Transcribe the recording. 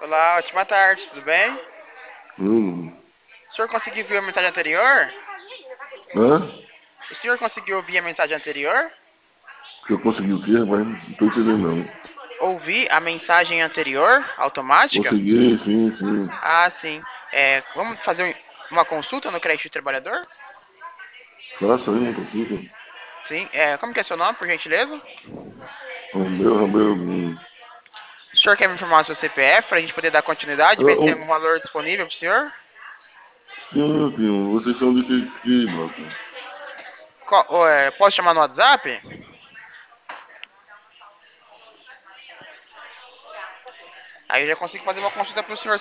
Olá, ótima tarde, tudo bem? Hum. O senhor conseguiu ouvir a mensagem anterior? Hã? O senhor conseguiu ouvir a mensagem anterior? Se eu conseguir o quê, rapaz? Não tô entendendo, não. Ouvir a mensagem anterior, automática? Consegui, sim, sim. Ah, sim. Vamos fazer uma consulta no crédito do trabalhador? Faça aí uma consulta. Sim. Como que é seu nome, por gentileza? Romeu. O senhor quer me informar o seu CPF para a gente poder dar continuidade, ver se tem algum Um, valor disponível para o senhor? sim, sim. Vocês são de que bloco? Posso chamar no WhatsApp? Aí eu já consigo fazer uma consulta para o senhor